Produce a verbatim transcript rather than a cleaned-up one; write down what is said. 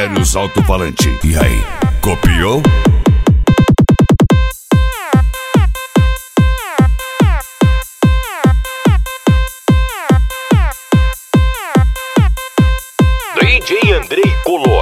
Sérios Alto-Falante. E aí, copiou? D J Andrei Colo